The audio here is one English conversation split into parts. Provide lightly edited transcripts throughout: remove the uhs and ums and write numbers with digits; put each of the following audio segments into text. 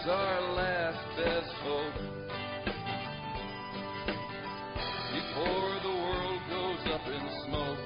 our last best hope. Before the world goes up in smoke,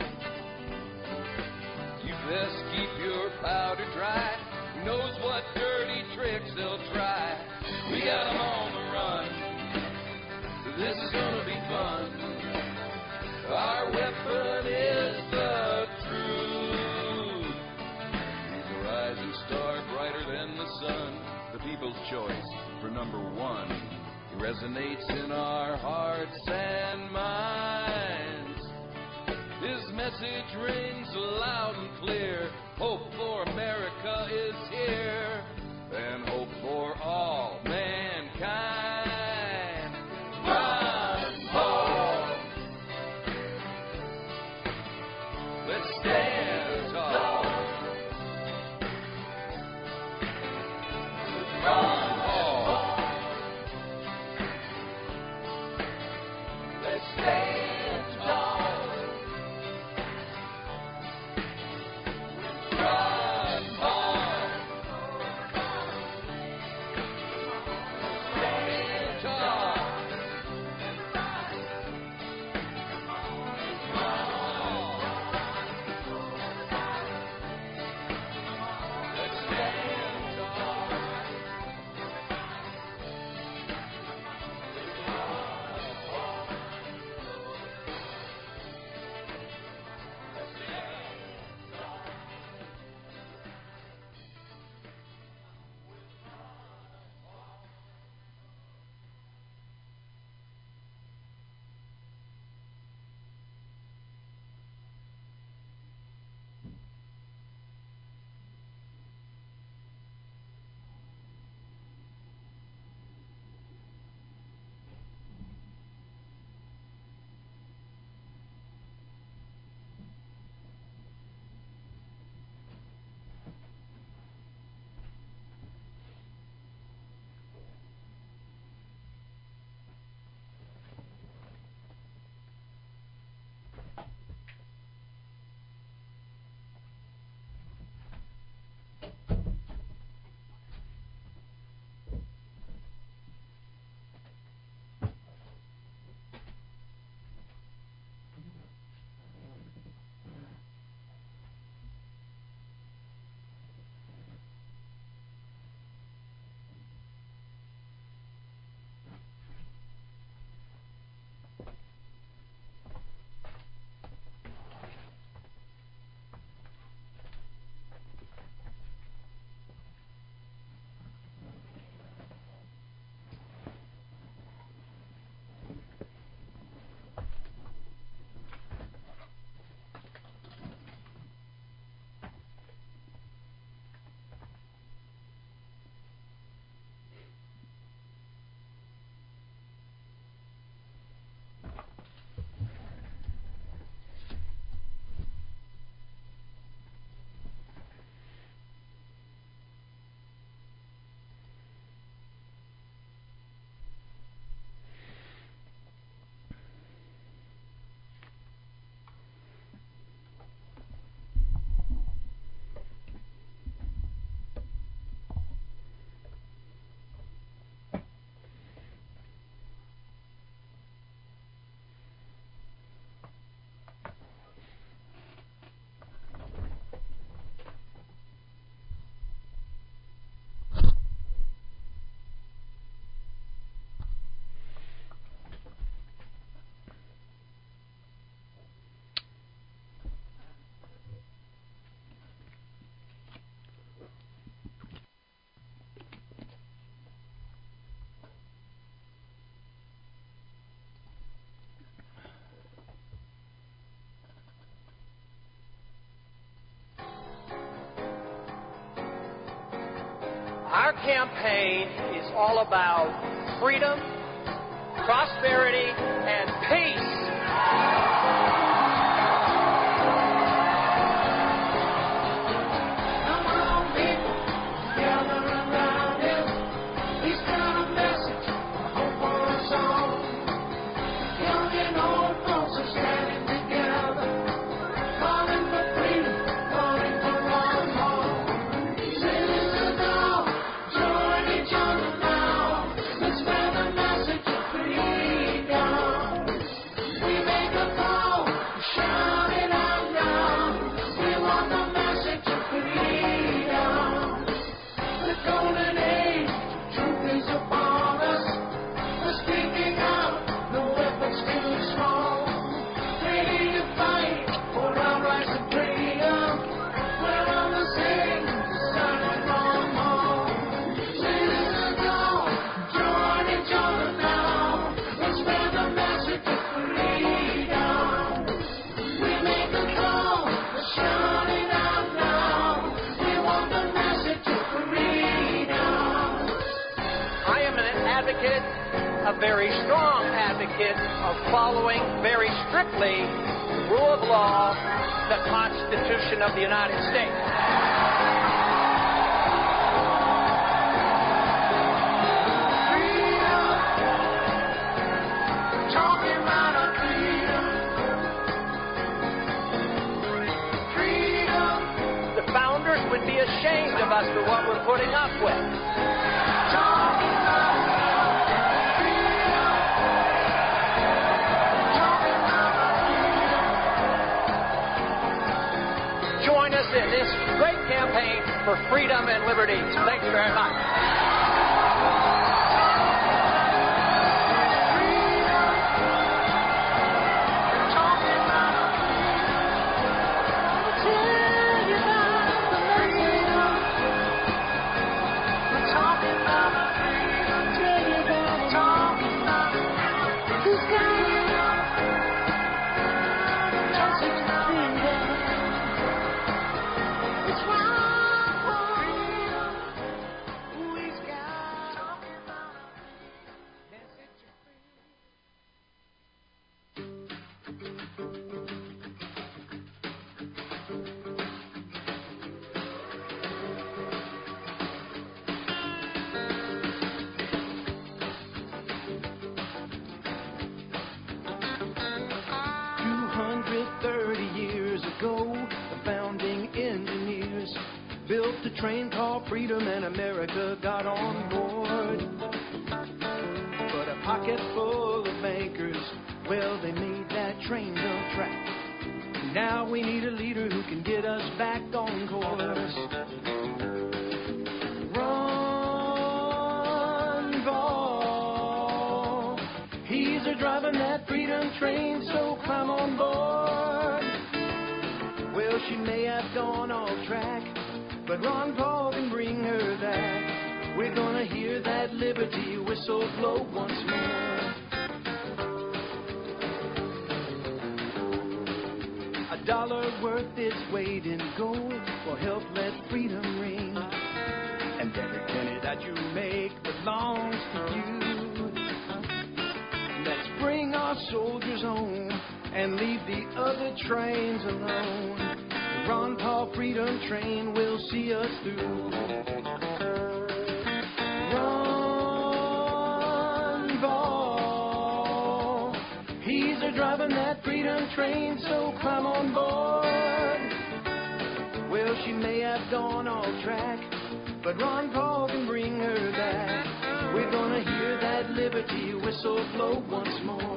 you best keep your powder dry. Who knows what dirty tricks they'll try? We got 'em on the run. This is gonna be fun. Our weapon is the truth. He's a rising star brighter than the sun. The people's choice for number one. He resonates in our hearts and minds. His message rings loud and clear. Hope for America is here, and hope for all mankind. Run home. Let's stand tall. Run home. Let's stand tall. Run home. Stand tall. Let's stand tall. Our campaign is all about freedom, prosperity, and peace. Join each advocate, a very strong advocate of following very strictly the rule of law, the Constitution of the United States. Would be ashamed of us for what we're putting up with. Join us in this great campaign for freedom and liberty. Thank you very much. Train called Freedom and America got on board. But a pocket full of bankers, well, they made that train go track. Now we need a leader who can get us back on course. Ron Paul, he's a driving that freedom train, so climb on board. Well, she may have gone off track, but Ron Paul can bring her back. We're gonna hear that liberty whistle blow once more. $1 worth its weight in gold will help let freedom ring. And every penny that you make belongs to you. Let's bring our soldiers home and leave the other trains alone. Ron Paul Freedom Train will see us through. Ron Paul, he's a driving that freedom train, so climb on board. Well, she may have gone off track, but Ron Paul can bring her back. We're gonna hear that liberty whistle blow once more.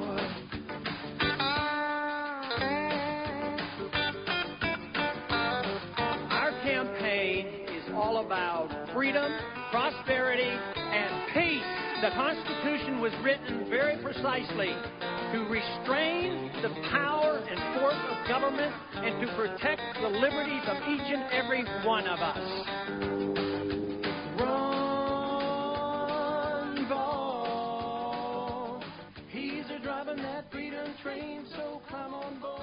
All about freedom, prosperity, and peace. The Constitution was written very precisely to restrain the power and force of government and to protect the liberties of each and every one of us. Ron Paul, he's a driving that freedom train, so come on board.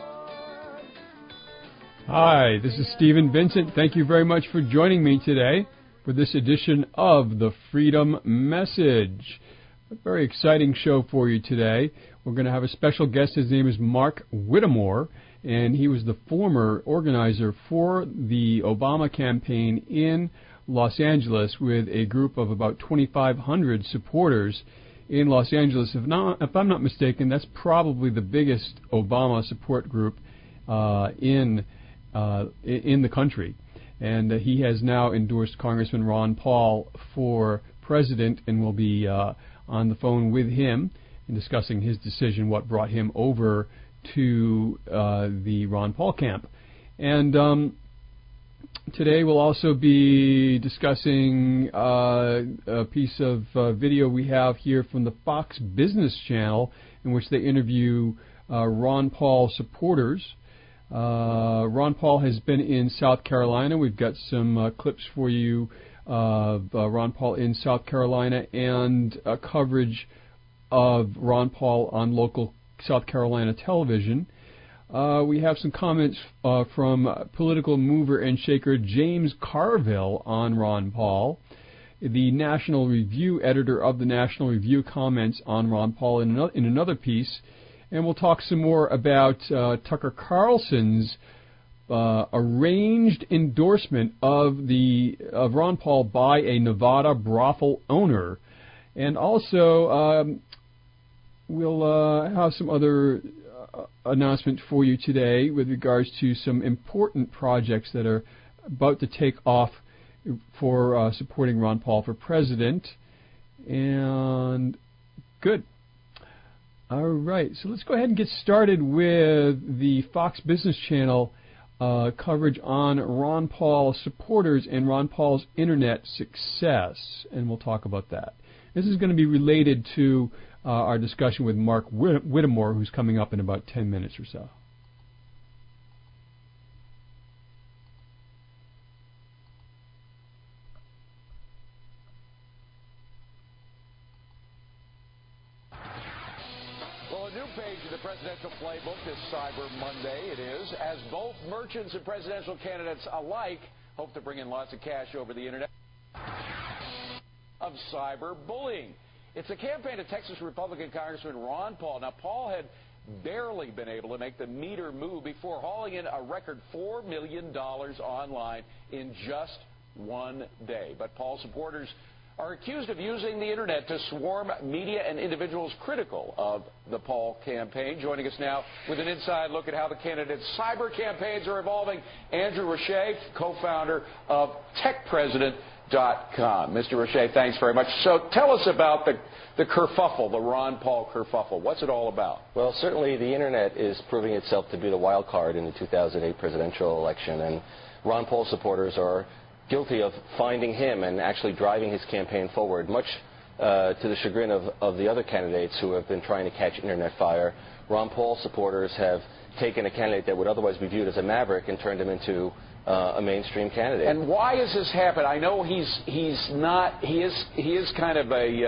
Hi, this is Stephen Vincent. Thank you very much for joining me today for this edition of the Freedom Message. A very exciting show for you today. We're going to have a special guest. His name is Mark Whittemore, and he was the former organizer for the Obama campaign in Los Angeles with a group of about 2,500 supporters in Los Angeles. If I'm not mistaken, that's probably the biggest Obama support group in the country. And he has now endorsed Congressman Ron Paul for president, and will be on the phone with him and discussing his decision, what brought him over to the Ron Paul camp. And today we'll also be discussing a piece of video we have here from the Fox Business Channel, in which they interview Ron Paul supporters. Ron Paul has been in South Carolina. We've got some clips for you of Ron Paul in South Carolina, and coverage of Ron Paul on local South Carolina television. We have some comments from political mover and shaker James Carville on Ron Paul. the National Review editor of the National Review, comments on Ron Paul in another piece. And we'll talk some more about Tucker Carlson's arranged endorsement of Ron Paul by a Nevada brothel owner. And also, we'll have some other announcement for you today with regards to some important projects that are about to take off for supporting Ron Paul for president. And good. All right, so let's go ahead and get started with the Fox Business Channel coverage on Ron Paul supporters and Ron Paul's internet success, and we'll talk about that. This is going to be related to our discussion with Mark Whittemore, who's coming up in about 10 minutes or so. Well, a new page in the presidential playbook this Cyber Monday it is, as both merchants and presidential candidates alike hope to bring in lots of cash over the internet of cyberbullying. It's a campaign of Texas Republican Congressman Ron Paul. Now, Paul had barely been able to make the meter move before hauling in a record $4 million online in just one day. But Paul supporters are accused of using the internet to swarm media and individuals critical of the Paul campaign. Joining us now with an inside look at how the candidates' cyber campaigns are evolving, Andrew Roche, co-founder of TechPresident.com. Mr. Roche, thanks very much. So tell us about the kerfuffle, the Ron Paul kerfuffle. What's it all about? Well, certainly the internet is proving itself to be the wild card in the 2008 presidential election, and Ron Paul supporters are guilty of finding him and actually driving his campaign forward, much to the chagrin of the other candidates who have been trying to catch internet fire. Ron Paul supporters have taken a candidate that would otherwise be viewed as a maverick and turned him into a mainstream candidate. And why has this happened? I know he is kind of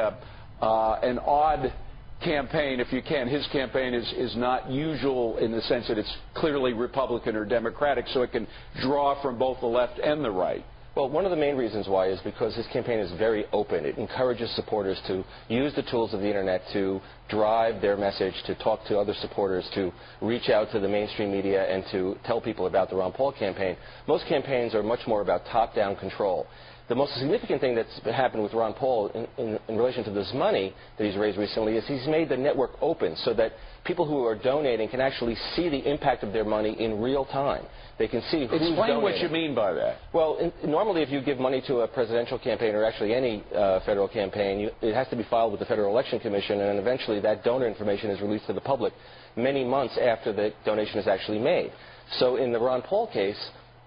an odd campaign, if you can. His campaign is not usual in the sense that it's clearly Republican or Democratic, so it can draw from both the left and the right. Well, one of the main reasons why is because his campaign is very open. It encourages supporters to use the tools of the internet to drive their message, to talk to other supporters, to reach out to the mainstream media, and to tell people about the Ron Paul campaign. Most campaigns are much more about top-down control. The most significant thing that's happened with Ron Paul in relation to this money that he's raised recently is he's made the network open so that people who are donating can actually see the impact of their money in real time. They can see who's Explain donating. what you mean by that. Well, normally if you give money to a presidential campaign or actually any federal campaign, it has to be filed with the Federal Election Commission, and then eventually that donor information is released to the public many months after the donation is actually made. So in the Ron Paul case,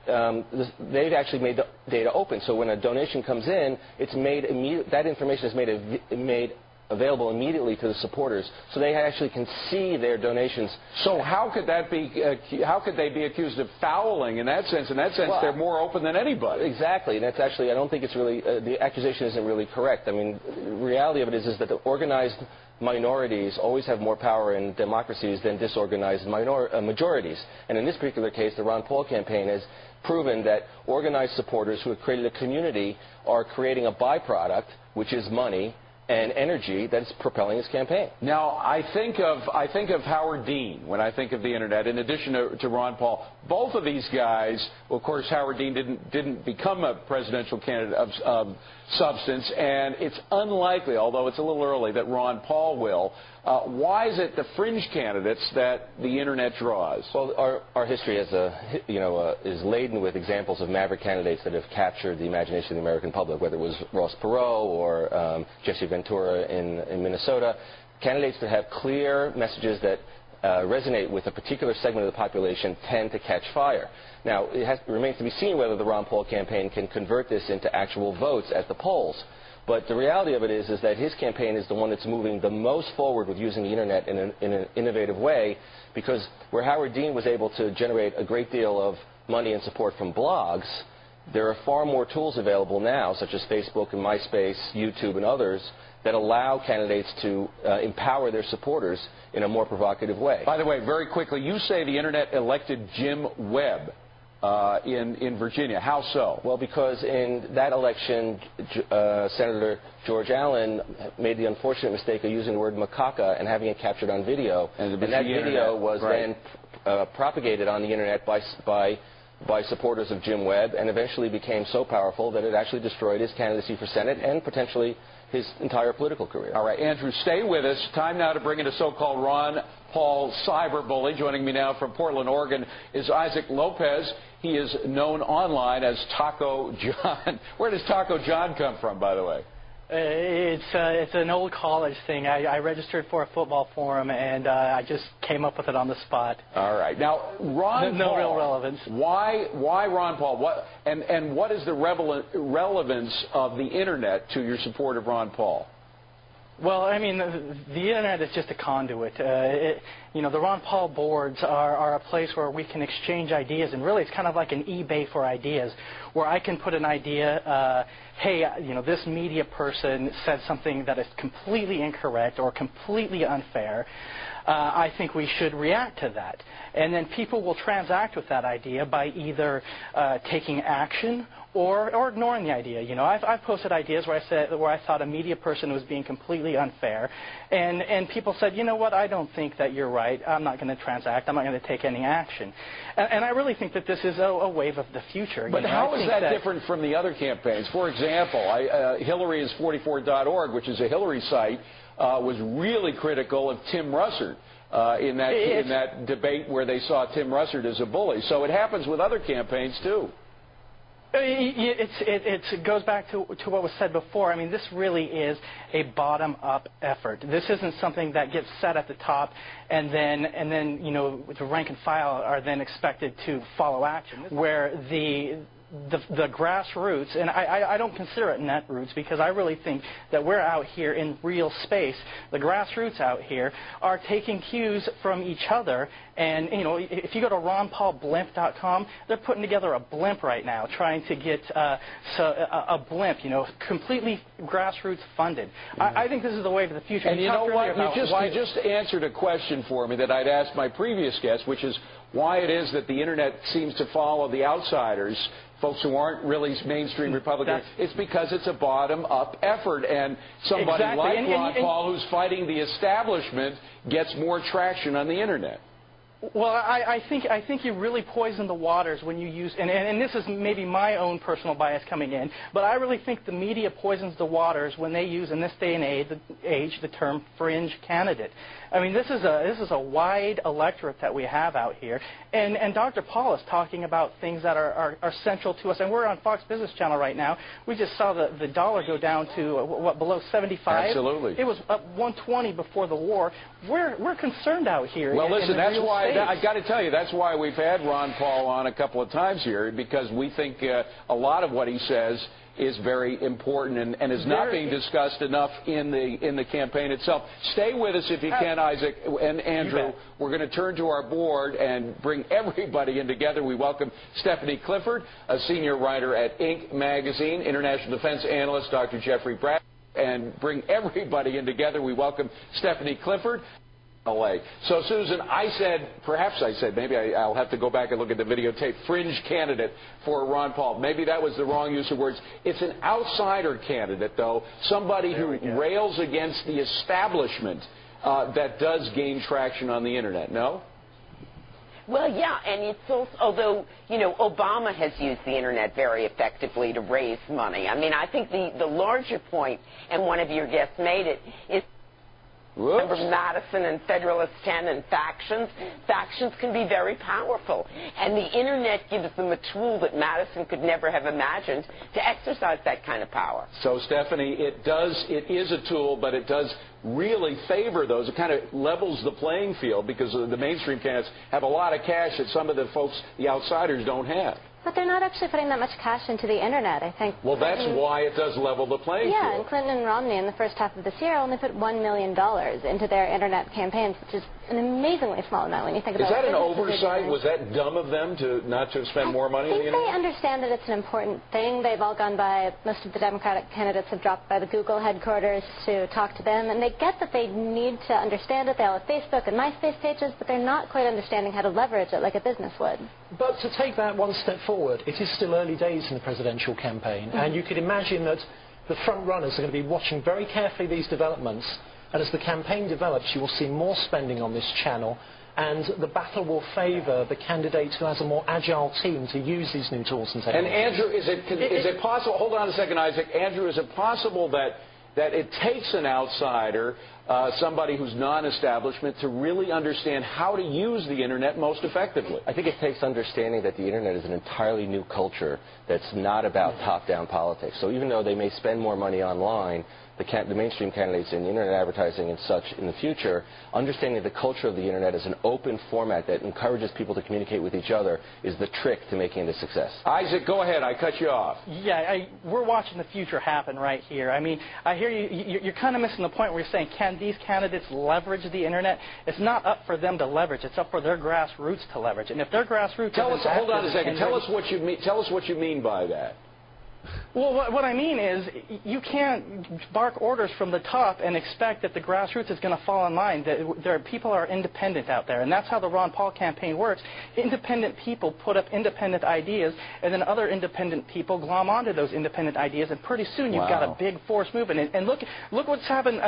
they've actually made the data open. So when a donation comes in, it's made that information is made available immediately to the supporters, so they actually can see their donations. So how could that be? How could they be accused of fouling in that sense? In that sense, well, they're more open than anybody. Exactly, and that's actually, I don't think it's really the accusation isn't really correct. I mean, the reality of it is that the organized minorities always have more power in democracies than disorganized majorities. And in this particular case, the Ron Paul campaign has proven that organized supporters who have created a community are creating a byproduct, which is money and energy, that is propelling his campaign. Now, I think of Howard Dean when I think of the internet. In addition to Ron Paul, both of these guys, well, of course, Howard Dean didn't become a presidential candidate of substance, and it's unlikely, although it's a little early, that Ron Paul will. Why is it the fringe candidates that the internet draws? Well, our history as is laden with examples of maverick candidates that have captured the imagination of the American public, whether it was Ross Perot or Jesse Ventura in Minnesota. Candidates that have clear messages that resonate with a particular segment of the population tend to catch fire. Now, it remains to be seen whether the Ron Paul campaign can convert this into actual votes at the polls. But the reality of it is that his campaign is the one that's moving the most forward with using the internet in an innovative way, because where Howard Dean was able to generate a great deal of money and support from blogs, there are far more tools available now, such as Facebook and MySpace, YouTube, and others, that allow candidates to empower their supporters in a more provocative way. By the way, very quickly, you say the internet elected Jim Webb in Virginia. How so? Well, because in that election, Senator George Allen made the unfortunate mistake of using the word macaca and having it captured on video. And that video was then propagated on the Internet by supporters of Jim Webb, and eventually became so powerful that it actually destroyed his candidacy for Senate and potentially his entire political career. All right, Andrew, stay with us. Time now to bring in a so-called Ron Paul cyberbully. Joining me now from Portland, Oregon, is Isaac Lopez. He is known online as Taco John. Where does Taco John come from, by the way? It's an old college thing. I registered for a football forum, and I just came up with it on the spot. All right. Now, Ron Paul. No real relevance. Why Ron Paul? What is the relevance of the Internet to your support of Ron Paul? Well, I mean, the Internet is just a conduit. The Ron Paul boards are a place where we can exchange ideas, and really it's kind of like an eBay for ideas, where I can put an idea, hey, this media person said something that is completely incorrect or completely unfair. I think we should react to that. And then people will transact with that idea by either taking action or ignoring the idea. I've posted ideas where I thought a media person was being completely unfair, and people said, you know what, I don't think that you're right. I'm not going to transact. I'm not going to take any action. And I really think that this is a wave of the future. But how is that different from the other campaigns? For example, HillaryIs44.org, which is a Hillary site, was really critical of Tim Russert in that debate where they saw Tim Russert as a bully. So it happens with other campaigns, too. It goes back to what was said before. I mean, this really is a bottom-up effort. This isn't something that gets set at the top, and then the rank and file are then expected to follow action. Where the grassroots, and I don't consider it net roots because I really think that we're out here in real space. The grassroots out here are taking cues from each other, and if you go to ronpaulblimp.com, they're putting together a blimp right now, trying to get a blimp, completely grassroots funded. I think this is the wave of the future. And you know what? You just answered a question for me that I'd asked my previous guest, which is why it is that the Internet seems to follow the outsiders, folks who aren't really mainstream Republicans. It's because it's a bottom-up effort, and somebody like Ron Paul, who's fighting the establishment, gets more traction on the Internet. Well, I think you really poison the waters when you use, and this is maybe my own personal bias coming in, but I really think the media poisons the waters when they use, in this day and age, the term fringe candidate. I mean, this is a wide electorate that we have out here, and Dr. Paul is talking about things that are central to us, and we're on Fox Business Channel right now. We just saw the dollar go down to below 75. Absolutely. It was up 120 before the war. We're concerned out here. Well, listen, that's why I got to tell you, that's why we've had Ron Paul on a couple of times here, because we think a lot of what he says is very important and is not being discussed enough in the campaign itself. Stay with us if you can, Isaac and Andrew. We're going to turn to our board and bring everybody in together. We welcome Stephanie Clifford, a senior writer at Inc. magazine, international defense analyst Dr. Jeffrey Brad, and bring everybody in together. We welcome Stephanie Clifford. So, Susan, maybe I'll have to go back and look at the videotape, fringe candidate for Ron Paul. Maybe that was the wrong use of words. It's an outsider candidate, though, somebody who rails against the establishment that does gain traction on the Internet, no? Well, yeah, and it's also, although, Obama has used the Internet very effectively to raise money. I mean, I think the larger point, and one of your guests made it, is remember Madison and Federalist 10 and factions? Factions can be very powerful. And the Internet gives them a tool that Madison could never have imagined to exercise that kind of power. So, Stephanie, it is a tool, but it does really favor those. It kind of levels the playing field because the mainstream candidates have a lot of cash that some of the folks, the outsiders, don't have. But they're not actually putting that much cash into the Internet, I think. Well, that's why it does level the playing field. Yeah, and Clinton and Romney in the first half of this year only put $1 million into their Internet campaigns, which is an amazingly small amount when you think about it. Is that an oversight? Was that dumb of them not to spend more money on the Internet? I think they understand that it's an important thing. They've all gone by, most of the Democratic candidates have dropped by the Google headquarters to talk to them, and they get that they need to understand it. They all have Facebook and MySpace pages, but they're not quite understanding how to leverage it like a business would. But to take that one step forward, it is still early days in the presidential campaign, and you could imagine that the front runners are going to be watching very carefully these developments, and as the campaign develops, you will see more spending on this channel, and the battle will favour the candidate who has a more agile team to use these new tools and technologies. And Andrew, is it possible, hold on a second, Isaac, Andrew, is it possible that it takes an outsider, somebody who's non-establishment, to really understand how to use the Internet most effectively? I think it takes understanding that the Internet is an entirely new culture that's not about top-down politics. So even though they may spend more money online, the mainstream candidates in Internet advertising and such in the future, understanding the culture of the Internet as an open format that encourages people to communicate with each other is the trick to making it a success. Isaac, go ahead. I cut you off. Yeah, we're watching the future happen right here. I mean, I hear you're kind of missing the point where you're saying, can these candidates leverage the Internet? It's not up for them to leverage. It's up for their grassroots to leverage. And if their grassroots... Hold on a second. Tell us what you mean by that. Well, what I mean is you can't bark orders from the top and expect that the grassroots is going to fall in line. People are independent out there, and that's how the Ron Paul campaign works. Independent people put up independent ideas, and then other independent people glom onto those independent ideas, and pretty soon you've got a big force movement. And look what's happened.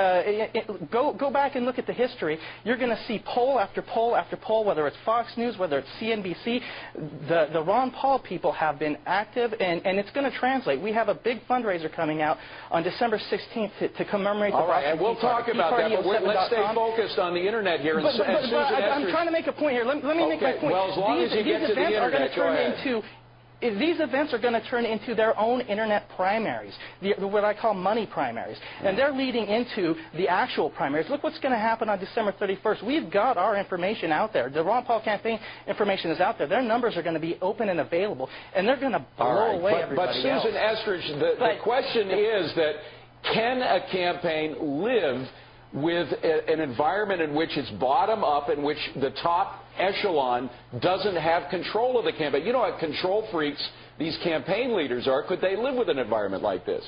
Go back and look at the history. You're going to see poll after poll after poll, whether it's Fox News, whether it's CNBC. The Ron Paul people have been active, and it's going to translate. We have a big fundraiser coming out on December 16th to commemorate the Boston and we'll talk about that, but let's stay focused on the Internet here. But I'm trying to make a point here. Let me make my point. Well, as long as you get to the Internet, go ahead. These events are going to turn into their own Internet primaries, what I call money primaries. And they're leading into the actual primaries. Look what's going to happen on December 31st. We've got our information out there. The Ron Paul campaign information is out there. Their numbers are going to be open and available, and they're going to blow away everybody else. But Susan Estridge, the question is that can a campaign live with an environment in which it's bottom up, in which the top echelon doesn't have control of the campaign? You know what control freaks these campaign leaders are. Could they live with an environment like this?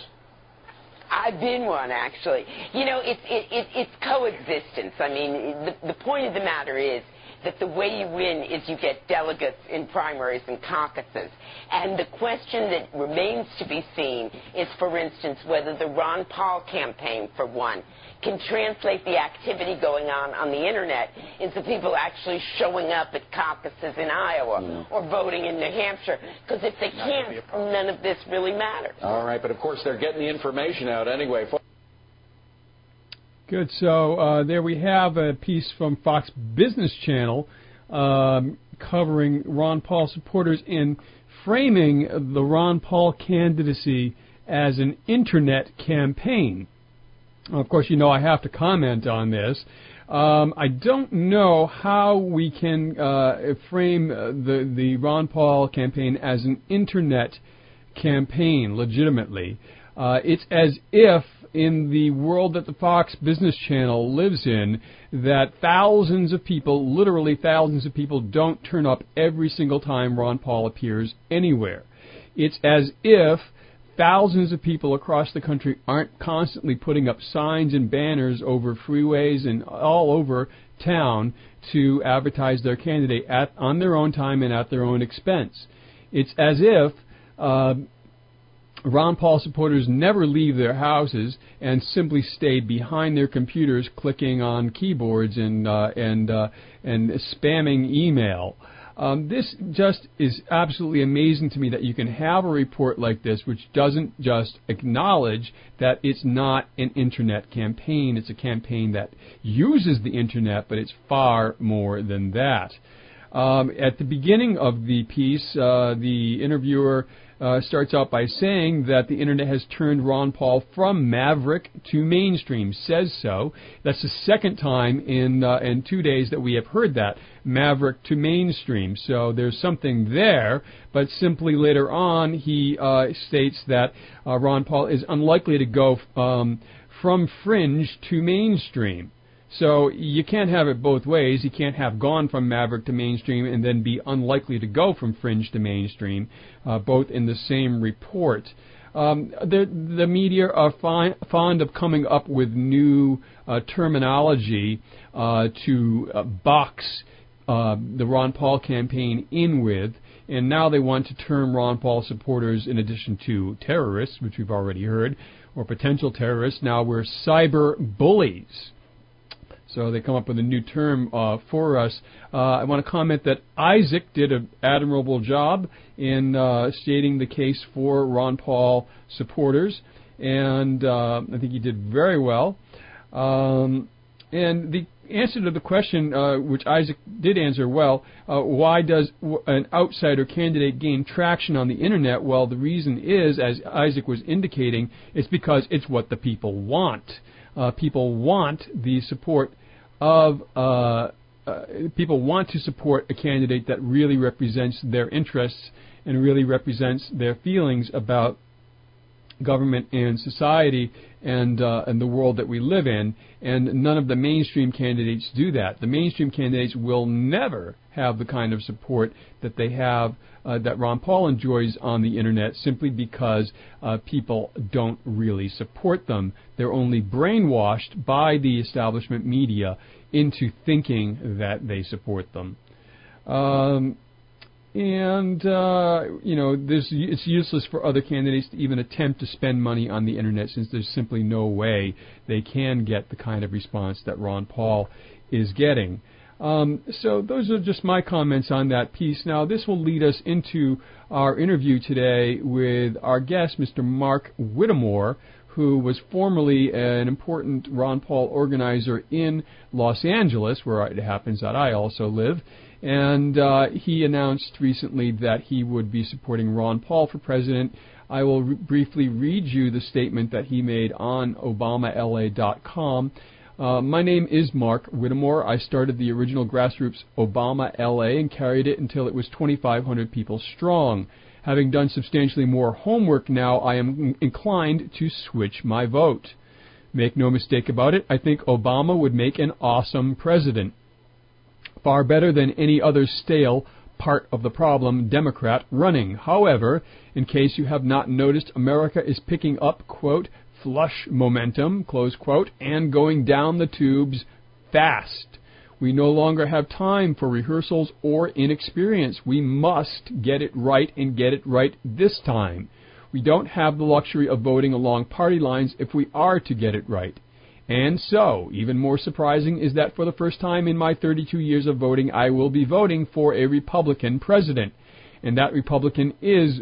I've been one, actually. You know, it's coexistence. I mean, the point of the matter is that the way you win is you get delegates in primaries and caucuses. And the question that remains to be seen is, for instance, whether the Ron Paul campaign, for one, can translate the activity going on the Internet into people actually showing up at caucuses in Iowa or voting in New Hampshire. Because if they can't, none of this really matters. All right, but of course they're getting the information out anyway. Good. So there we have a piece from Fox Business Channel covering Ron Paul supporters in framing the Ron Paul candidacy as an Internet campaign. Of course, you know I have to comment on this. I don't know how we can frame the Ron Paul campaign as an Internet campaign legitimately. It's as if in the world that the Fox Business Channel lives in, that thousands of people, literally thousands of people, don't turn up every single time Ron Paul appears anywhere. It's as if thousands of people across the country aren't constantly putting up signs and banners over freeways and all over town to advertise their candidate on their own time and at their own expense. It's as if Ron Paul supporters never leave their houses and simply stay behind their computers clicking on keyboards and spamming email. This just is absolutely amazing to me that you can have a report like this which doesn't just acknowledge that it's not an Internet campaign. It's a campaign that uses the Internet, but it's far more than that. At the beginning of the piece, the interviewer starts out by saying that the Internet has turned Ron Paul from maverick to mainstream, says so. That's the second time in 2 days that we have heard that, maverick to mainstream. So there's something there, but simply later on he states that Ron Paul is unlikely to go from fringe to mainstream. So you can't have it both ways. You can't have gone from maverick to mainstream and then be unlikely to go from fringe to mainstream, both in the same report. The media are fond of coming up with new terminology to box the Ron Paul campaign in with. And now they want to term Ron Paul supporters, in addition to terrorists, which we've already heard, or potential terrorists, now we're cyber bullies. So they come up with a new term for us. I want to comment that Isaac did an admirable job in stating the case for Ron Paul supporters, and I think he did very well. And the answer to the question, which Isaac did answer well, why does an outsider candidate gain traction on the Internet? Well, the reason is, as Isaac was indicating, it's because it's what the people want. People want the support of people want to support a candidate that really represents their interests and really represents their feelings about government and society and the world that we live in. And none of the mainstream candidates do that. The mainstream candidates will never have the kind of support that they have, that Ron Paul enjoys on the Internet, simply because people don't really support them. They're only brainwashed by the establishment media into thinking that they support them. It's useless for other candidates to even attempt to spend money on the Internet, since there's simply no way they can get the kind of response that Ron Paul is getting. So those are just my comments on that piece. Now, this will lead us into our interview today with our guest, Mr. Mark Whittemore, who was formerly an important Ron Paul organizer in Los Angeles, where it happens that I also live. And he announced recently that he would be supporting Ron Paul for president. I will briefly read you the statement that he made on ObamaLA.com. My name is Mark Whittemore. I started the original grassroots Obama LA and carried it until it was 2,500 people strong. Having done substantially more homework now, I am inclined to switch my vote. Make no mistake about it, I think Obama would make an awesome president. Far better than any other stale, part of the problem Democrat running. However, in case you have not noticed, America is picking up, quote, flush momentum, close quote, and going down the tubes fast. We no longer have time for rehearsals or inexperience. We must get it right, and get it right this time. We don't have the luxury of voting along party lines if we are to get it right. And so, even more surprising is that for the first time in my 32 years of voting, I will be voting for a Republican president. And that Republican is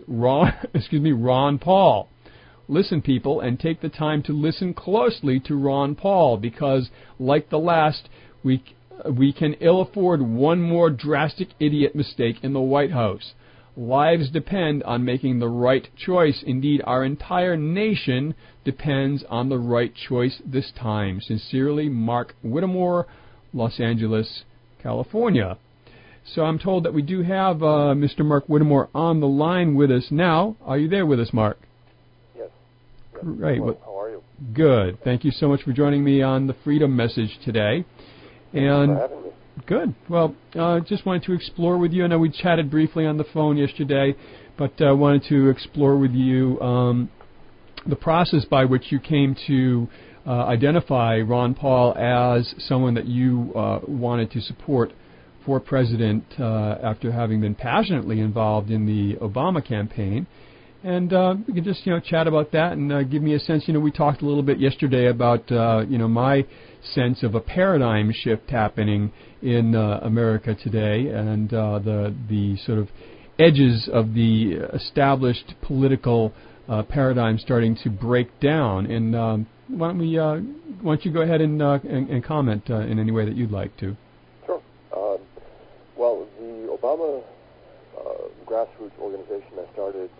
Ron Paul. Listen, people, and take the time to listen closely to Ron Paul, because, like the last, we can ill afford one more drastic idiot mistake in the White House. Lives depend on making the right choice. Indeed, our entire nation depends on the right choice this time. Sincerely, Mark Whittemore, Los Angeles, California. So I'm told that we do have Mr. Mark Whittemore on the line with us now. Are you there with us, Mark? Yes. Great. Well, how are you? Good. Thank you so much for joining me on the Freedom Message today. Thanks for having me. Good. Well, just wanted to explore with you. I know we chatted briefly on the phone yesterday, but wanted to explore with you the process by which you came to identify Ron Paul as someone that you wanted to support for president after having been passionately involved in the Obama campaign. And we can just, chat about that and give me a sense. We talked a little bit yesterday about, my sense of a paradigm shift happening in America today, and the sort of edges of the established political paradigm starting to break down. And why don't you go ahead and comment in any way that you'd like to? Sure. Well, the Obama grassroots organization I started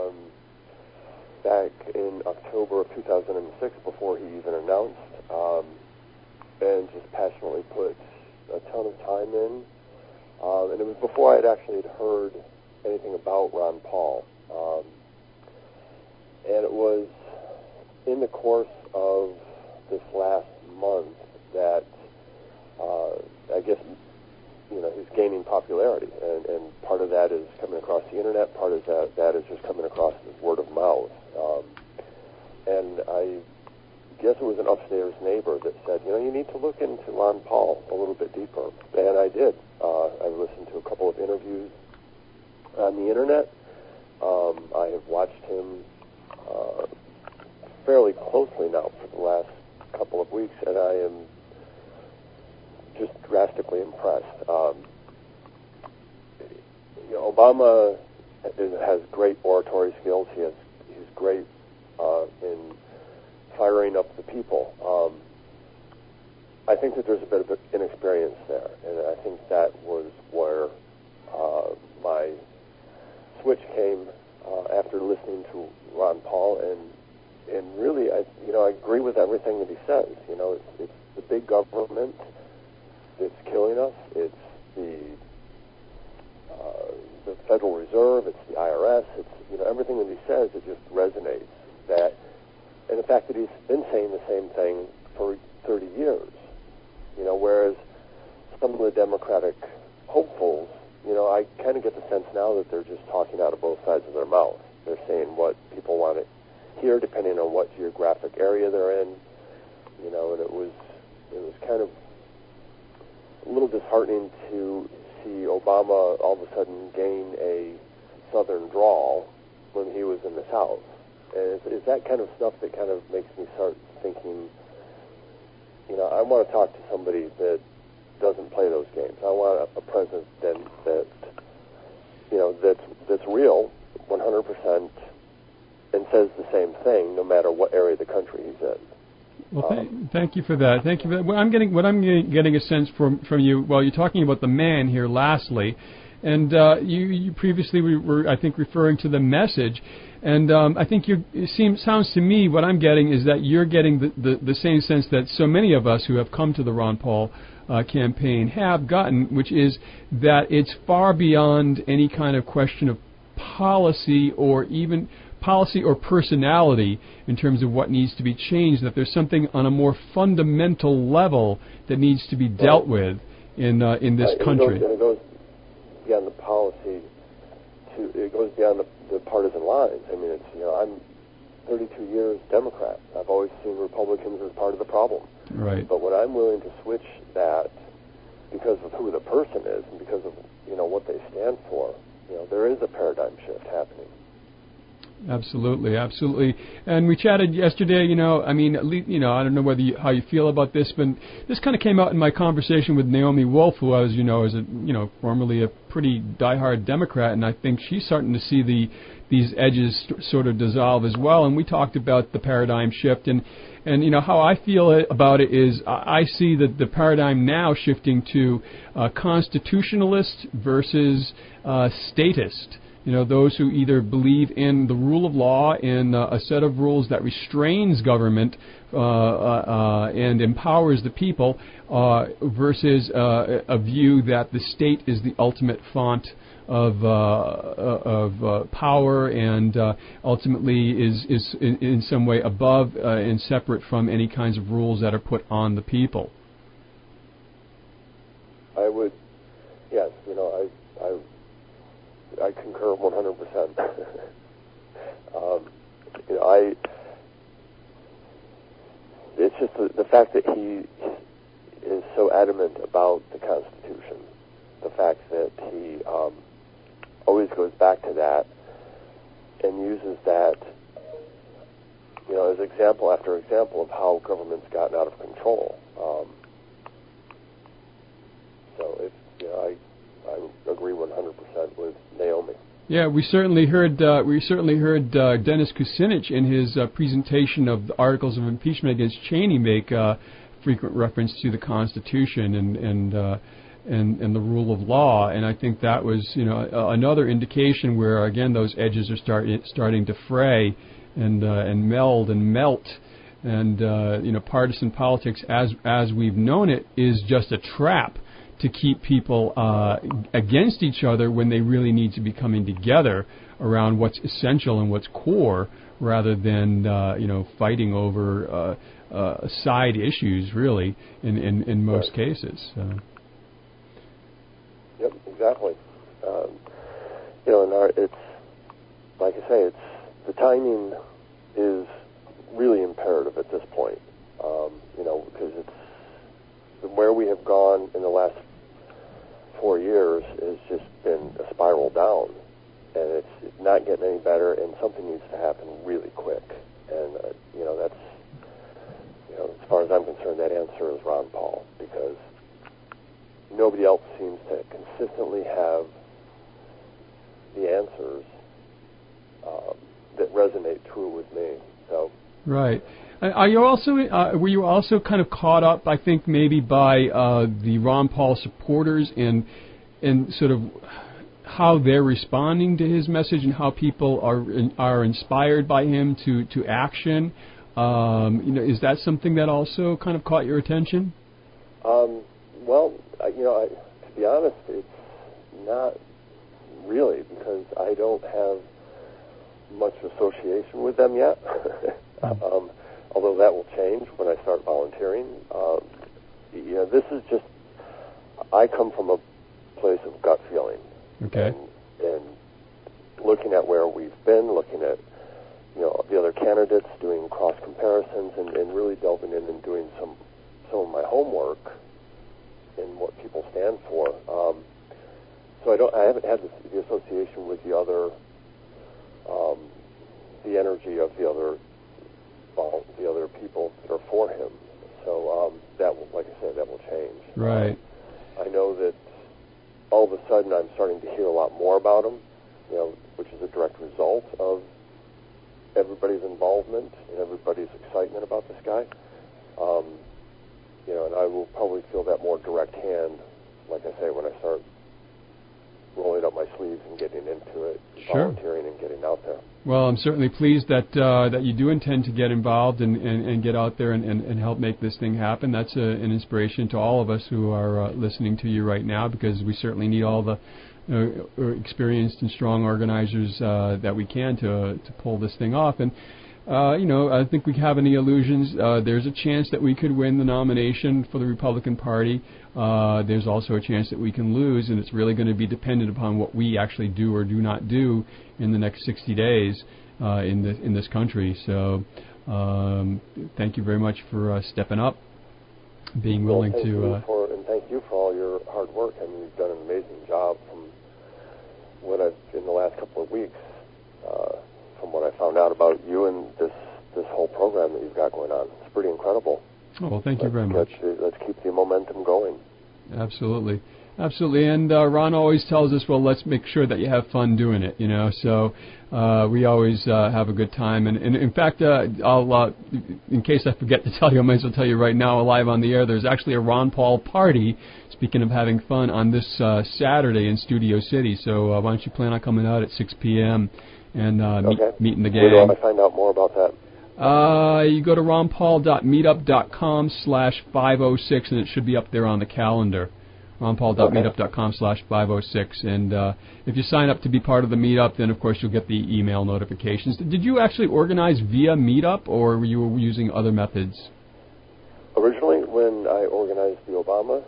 back in October of 2006, before he even announced, and just passionately put a ton of time in. And it was before I had actually heard anything about Ron Paul. And it was in the course of this last month that I guess he's gaining popularity, and part of that is coming across the internet, part of that is just coming across as word of mouth. And I guess it was an upstairs neighbor that said, you need to look into Ron Paul a little bit deeper. And I did. I listened to a couple of interviews on the internet. I have watched him fairly closely now for the last couple of weeks, and I am just drastically impressed. Obama has great oratory skills. He's great in firing up the people. I think that there's a bit of inexperience there, and I think that was where my switch came after listening to Ron Paul, and really, I agree with everything that he says. It's the big government that's killing us. It's the Federal Reserve. It's the IRS. It's everything that he says. It just resonates. That, and the fact that he's been saying the same thing for 30 years. Whereas some of the Democratic hopefuls, I kind of get the sense now that they're just talking out of both sides of their mouth. They're saying what people want to hear, depending on what geographic area they're in. And it was kind of a little disheartening to see Obama all of a sudden gain a Southern drawl when he was in the South. And it's that kind of stuff that kind of makes me start thinking, I want to talk to somebody that doesn't play those games. I want a president that's real, 100%, and says the same thing no matter what area of the country he's in. Well, thank you for that. Thank you for that. Well, I'm getting a sense from you. Well, you're talking about the man here. Lastly, and you previously were, I think, referring to the message, and I think sounds to me what I'm getting is that you're getting the same sense that so many of us who have come to the Ron Paul campaign have gotten, which is that it's far beyond any kind of question of policy or personality in terms of what needs to be changed, that there's something on a more fundamental level that needs to be dealt with in this country. It goes beyond the policy. It goes beyond the partisan lines. I mean, I'm 32 years Democrat. I've always seen Republicans as part of the problem. Right. But when I'm willing to switch that because of who the person is and because of what they stand for, there is a paradigm shift happening. Absolutely, absolutely. And we chatted yesterday, I don't know how you feel about this, but this kind of came out in my conversation with Naomi Wolf, who I was, formerly a pretty diehard Democrat, and I think she's starting to see these edges sort of dissolve as well. And we talked about the paradigm shift, and how I feel about it is I see that the paradigm now shifting to constitutionalist versus statist. Those who either believe in the rule of law and a set of rules that restrains government and empowers the people versus a view that the state is the ultimate font of power and ultimately is in some way above and separate from any kinds of rules that are put on the people. I would, yes, I concur 100%. It's just the fact that he is so adamant about the Constitution, the fact that he always goes back to that and uses that, as example after example of how government's gotten out of control. I agree 100% with Naomi. Yeah, we certainly heard Dennis Kucinich in his presentation of the articles of impeachment against Cheney make frequent reference to the Constitution and the rule of law, and I think that was another indication where again those edges are starting to fray and meld and melt, and partisan politics as we've known it is just a trap to keep people against each other when they really need to be coming together around what's essential and what's core, rather than fighting over side issues. Really, in most cases. Yep, exactly. It's like I say, the timing is really imperative at this point. Because it's where we have gone in the last 4 years has just been a spiral down, and it's not getting any better, and something needs to happen really quick. And that's as far as I'm concerned, that answer is Ron Paul, because nobody else seems to consistently have the answers that resonate true with me. So right. Are you also were you also kind of caught up, I think, maybe by the Ron Paul supporters and sort of how they're responding to his message and how people are inspired by him to action? Is that something that also kind of caught your attention? Well, to be honest, it's not really, because I don't have much association with them yet. Although that will change when I start volunteering. This is just, I come from a place of gut feeling. Okay. And looking at where we've been, looking at the other candidates, doing cross comparisons, and really delving in and doing some of my homework in what people stand for. So I haven't had the association with the other, the energy of the other people that are for him. So that will, like I said, that will change. Right. I know that all of a sudden I'm starting to hear a lot more about him, which is a direct result of everybody's involvement and everybody's excitement about this guy. And I will probably feel that more direct hand, like I say, when I start rolling up my sleeves and getting into it, volunteering and getting out there. Well, I'm certainly pleased that you do intend to get involved and get out there and help make this thing happen. That's an inspiration to all of us who are listening to you right now, because we certainly need all the experienced and strong organizers that we can to pull this thing off. And I think we have any illusions. There's a chance that we could win the nomination for the Republican Party. There's also a chance that we can lose, and it's really going to be dependent upon what we actually do or do not do in the next 60 days in this country. So thank you very much for stepping up, being willing to... and thank you for all your hard work. I mean, you've done an amazing job from what in the last couple of weeks, from what I found out about you and this whole program that you've got going on. It's pretty incredible. Oh, well, thank you very much. Let's keep the momentum going. Absolutely. Absolutely. And Ron always tells us, well, let's make sure that you have fun doing it, So we always have a good time. And in fact, I'll, in case I forget to tell you, I might as well tell you right now, live on the air, there's actually a Ron Paul party, speaking of having fun, on this Saturday in Studio City. So why don't you plan on coming out at 6 p.m. and meeting the gang. Where do I find out more about that? You go to ronpaul.meetup.com/506, and it should be up there on the calendar. ronpaul.meetup.com/506. And if you sign up to be part of the meetup, then, of course, you'll get the email notifications. Did you actually organize via Meetup, or were you using other methods? Originally, when I organized the Obama,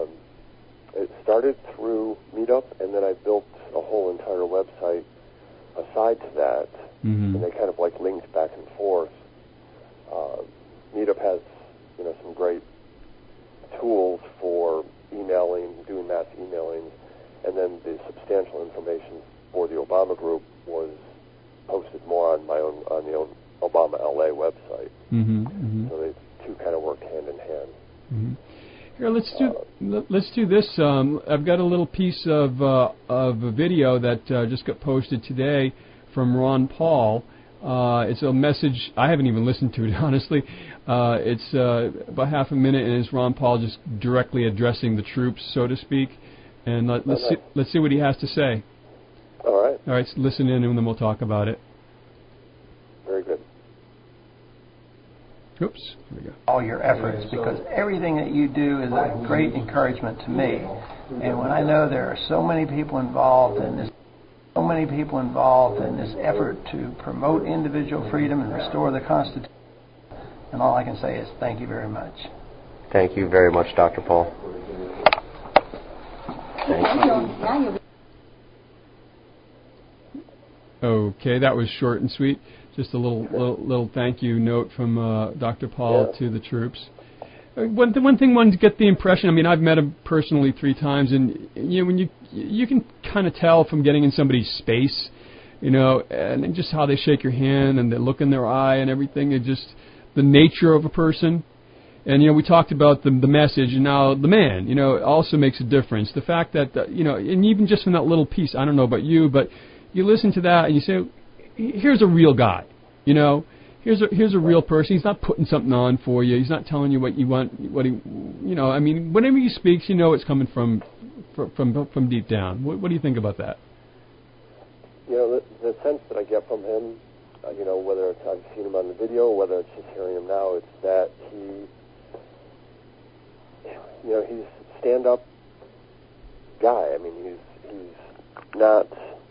it started through Meetup, and then I built a whole entire website aside to that, and they kind of linked back and forth. Meetup has, some great tools for emailing, doing mass emailing, and then the substantial information for the Obama group was posted more on the Obama LA website. So they two kind of worked hand in hand. Here, let's do this. I've got a little piece of a video that just got posted today from Ron Paul. It's a message I haven't even listened to it, honestly. It's about half a minute, and it's Ron Paul just directly addressing the troops, so to speak. And let's see what he has to say. All right. All right. So listen in, and then we'll talk about it. Very good. Oops. Here we go. All your efforts, because everything that you do is a great encouragement to me. And when I know there are so many people involved in this effort to promote individual freedom and restore the Constitution, and all I can say is thank you very much. Thank you very much, Dr. Paul. Thank you. Okay, that was short and sweet. Just a little thank you note from Dr. Paul to the troops. one thing, one to get the impression. I mean, I've met him personally 3 times, and when you can kind of tell from getting in somebody's space, and just how they shake your hand and the look in their eye and everything, and just the nature of a person. And we talked about the message, and now the man, also makes a difference. The fact that and even just from that little piece, I don't know about you, but you listen to that and you say, here's a real guy, Here's a real person. He's not putting something on for you. He's not telling you what you want. What he, I mean, whenever he speaks, it's coming from deep down. What do you think about that? The sense that I get from him, whether it's I've seen him on the video, or whether it's just hearing him now, it's that he's a stand-up guy. I mean, he's not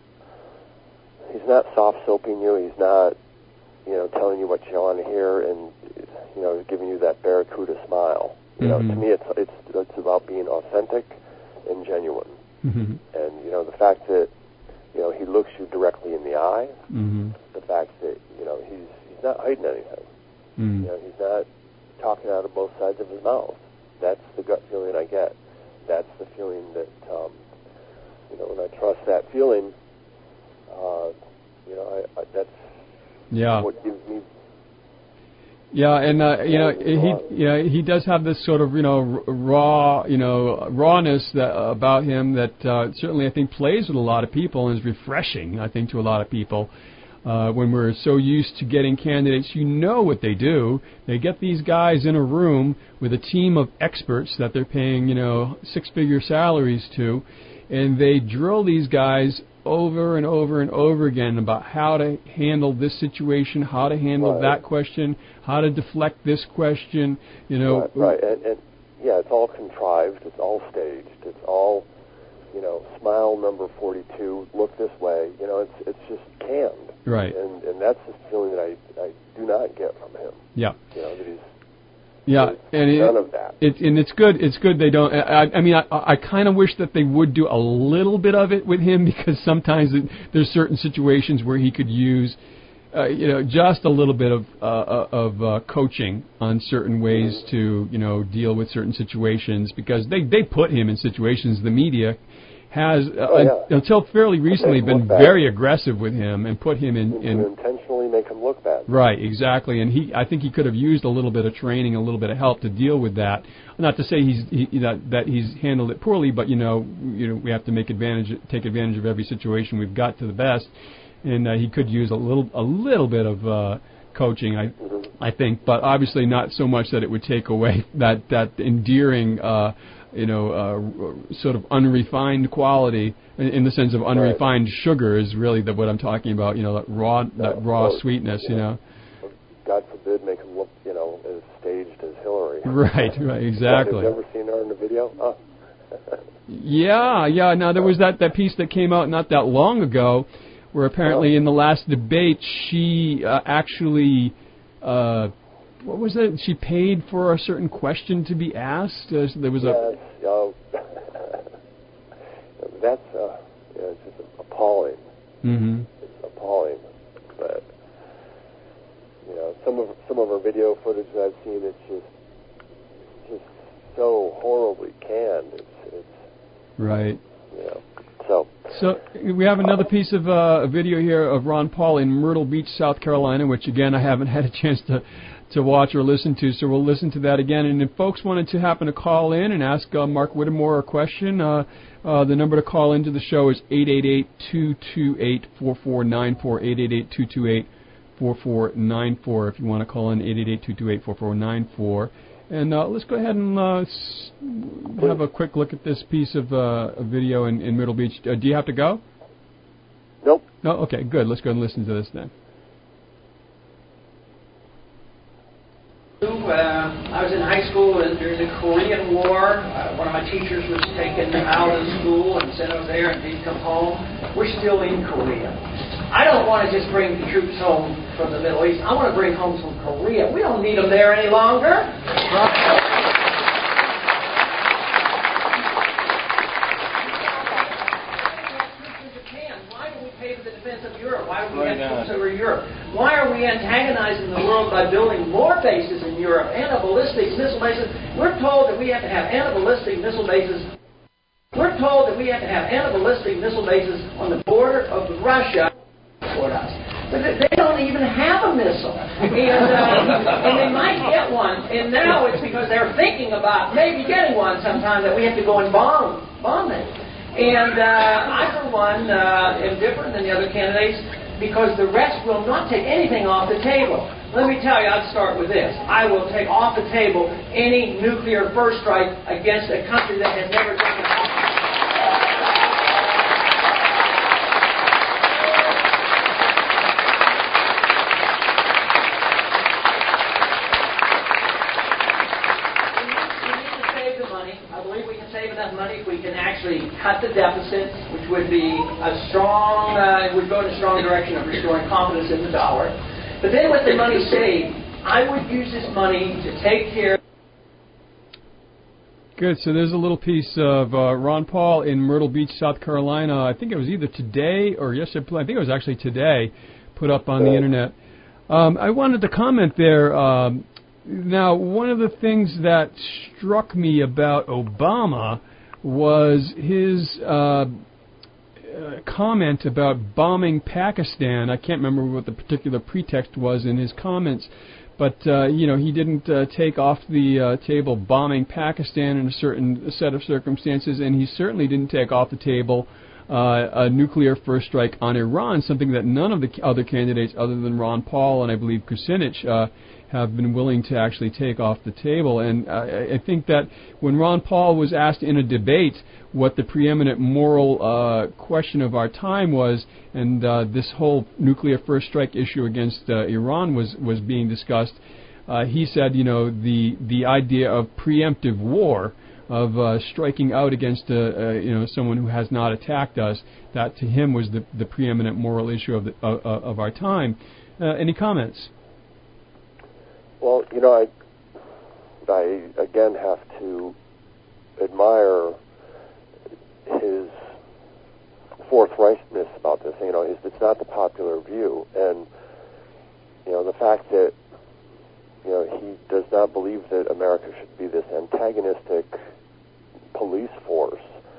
soft-soaping you. He's not, telling you what you want to hear and, giving you that barracuda smile. To me, it's about being authentic and genuine. Mm-hmm. And, the fact that, he looks you directly in the eye, the fact that, he's not hiding anything. He's not talking out of both sides of his mouth. That's the gut feeling I get. That's the feeling that, when I trust that feeling, that's what gives me. Yeah, and he does have this sort of rawness about him that certainly I think plays with a lot of people and is refreshing, I think, to a lot of people. When we're so used to getting candidates, what they do. They get these guys in a room with a team of experts that they're paying, 6-figure salaries to, and they drill these guys over and over and over again about how to handle this situation, how to handle that question, how to deflect this question, Right. And it's all contrived, it's all staged, it's all, smile number 42, look this way, it's just canned. Right. And that's the feeling that I do not get from him. Yeah. That he's... Yeah, and none of that. It's good. It's good they don't. I mean, I kind of wish that they would do a little bit of it with him, because sometimes there's certain situations where he could use, just a little bit of coaching on certain ways to, deal with certain situations, because they put him in situations. The media has until fairly recently been very aggressive with him and put him in intentionally make him look bad. Right, exactly, and I think he could have used a little bit of training, a little bit of help to deal with that. Not to say that he's handled it poorly, but we have to take advantage of every situation we've got to the best, and he could use a little bit of coaching, I think, but obviously not so much that it would take away that endearing. Sort of unrefined quality, in the sense of unrefined sugar is really what I'm talking about. That raw sweetness. God forbid, make him look, as staged as Hillary. Right, exactly. Have you ever seen her in the video? Oh. Yeah. Now there was that piece that came out not that long ago, where apparently in the last debate she actually. What was it? She paid for a certain question to be asked. There was that's it's just appalling. Mm-hmm. It's appalling, but some of her video footage that I've seen, it's just so horribly canned. It's right. So we have another piece of a video here of Ron Paul in Myrtle Beach, South Carolina, which again I haven't had a chance to watch or listen to, so we'll listen to that again. And if folks wanted to happen to call in and ask Mark Whittemore a question, the number to call into the show is 888-228-4494, 888-228-4494 if you want to call in, 888-228-4494. And let's go ahead and have a quick look at this piece of video in Myrtle Beach. Do you have to go? Nope. No? Okay, good. Let's go and listen to this then. I was in high school during the Korean War. One of my teachers was taken out of school and sent over there and didn't come home. We're still in Korea. I don't want to just bring the troops home from the Middle East. I want to bring home some Korea. We don't need them there any longer. Over Europe. Why are we antagonizing the world by building more bases in Europe and a ballistic anti-ballistic missile bases. We're told that we have to have anti-ballistic missile bases. We're told that we have to have anti-ballistic missile bases on the border of Russia toward us. But they don't even have a missile. And they might get one. And now it's because they're thinking about maybe getting one sometime that we have to go and bomb them. And I, for one, am different than the other candidates because the rest will not take anything off the table. Let me tell you, I'd start with this. I will take off the table any nuclear first strike against a country that has never done it. Cut the deficit, which would be would go in a strong direction of restoring confidence in the dollar. But then with the money saved, I would use this money to take care. Good. So there's a little piece of Ron Paul in Myrtle Beach, South Carolina. I think it was either today or yesterday. I think it was actually today, put up on the internet. I wanted to comment there. Now, one of the things that struck me about Obama was his comment about bombing Pakistan. I can't remember what the particular pretext was in his comments, but he didn't take off the table bombing Pakistan in a certain set of circumstances, and he certainly didn't take off the table a nuclear first strike on Iran, something that none of the other candidates other than Ron Paul and I believe Kucinich have been willing to actually take off the table. And I think that when Ron Paul was asked in a debate what the preeminent moral question of our time was, and this whole nuclear first strike issue against Iran was being discussed, he said, the idea of preemptive war, of striking out against someone who has not attacked us, that to him was the preeminent moral issue of our time. Any comments? Well, I again have to admire his forthrightness about this. It's not the popular view, and the fact that he does not believe that America should be this antagonistic police force,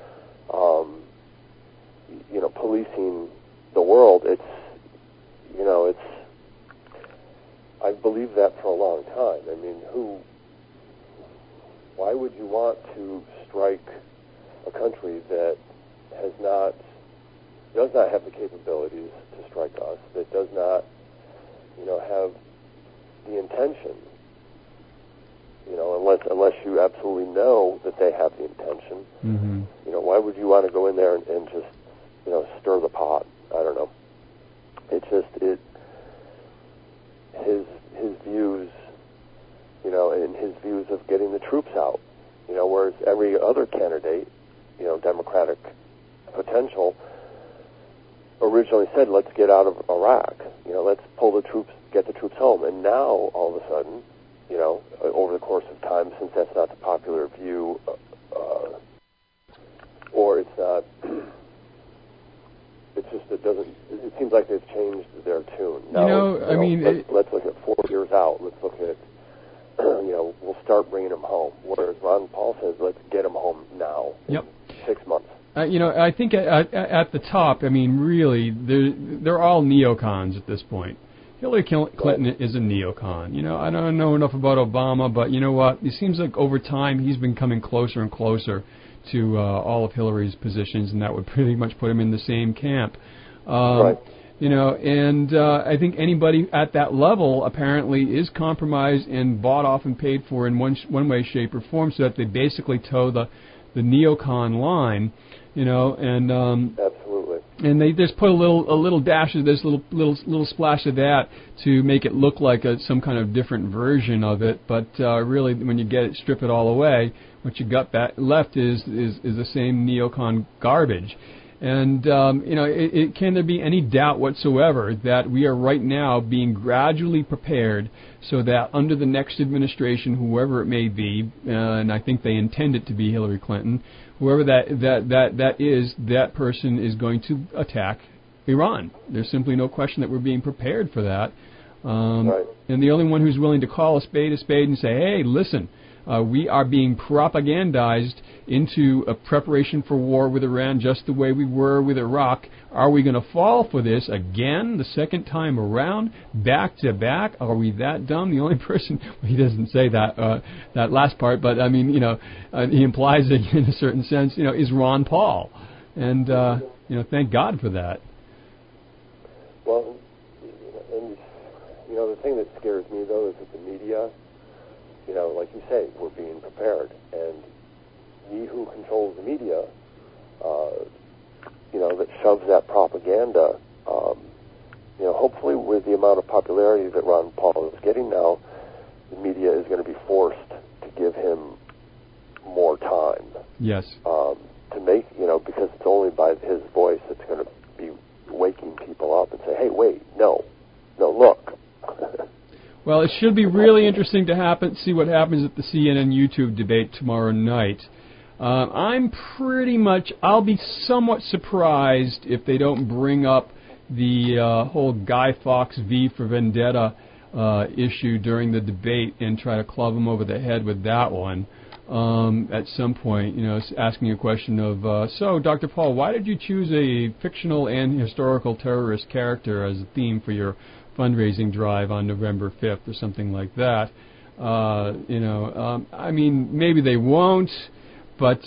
policing the world. I've believed that for a long time. I mean, why would you want to strike a country that does not have the capabilities to strike us, that does not, have the intention, unless you absolutely know that they have the intention. Mm-hmm. Why would you want to go in there and just, stir the pot? I don't know. His views, and his views of getting the troops out, whereas every other candidate, Democratic potential, originally said, let's get out of Iraq, let's pull the troops, get the troops home. And now, all of a sudden, over the course of time, since that's not the popular view, or it's not, it seems like they've changed their tune. Now, let's look at 4 years out. Let's look at, we'll start bringing them home. Whereas Ron Paul says, let's get them home now. Yep. 6 months. I think at the top, really, they're all neocons at this point. Hillary Clinton is a neocon. I don't know enough about Obama, but you know what? It seems like over time he's been coming closer and closer to all of Hillary's positions, and that would pretty much put him in the same camp. Right. I think anybody at that level apparently is compromised and bought off and paid for in one way, shape, or form, so that they basically toe the neocon line. Absolutely. And they just put a little dash of this, little splash of that to make it look like some kind of different version of it. But really, when you strip it all away, what you got left is the same neocon garbage. And can there be any doubt whatsoever that we are right now being gradually prepared so that under the next administration, whoever it may be, and I think they intend it to be Hillary Clinton, whoever that person is going to attack Iran. There's simply no question that we're being prepared for that. Right. and the only one who's willing to call a spade and say, hey, listen, we are being propagandized into a preparation for war with Iran just the way we were with Iraq. Are we going to fall for this again the second time around, back to back? Are we that dumb? The only person, he doesn't say that that last part, but I mean, he implies it in a certain sense, is Ron Paul. And, thank God for that. Well, and, the thing that scares me, though, is that the media, like you say, we're being prepared. And he who controls the media, that shoves that propaganda, hopefully with the amount of popularity that Ron Paul is getting now, the media is going to be forced to give him more time. Yes. To make, because it's only by his voice that's going to be waking people up and say, hey, wait, no, look. Well, it should be really interesting to see what happens at the CNN YouTube debate tomorrow night. I'll be somewhat surprised if they don't bring up the whole Guy Fawkes V for Vendetta issue during the debate and try to club him over the head with that one at some point, asking a question of, so, Dr. Paul, why did you choose a fictional and historical terrorist character as a theme for your fundraising drive on November 5th or something like that? I mean, maybe they won't, but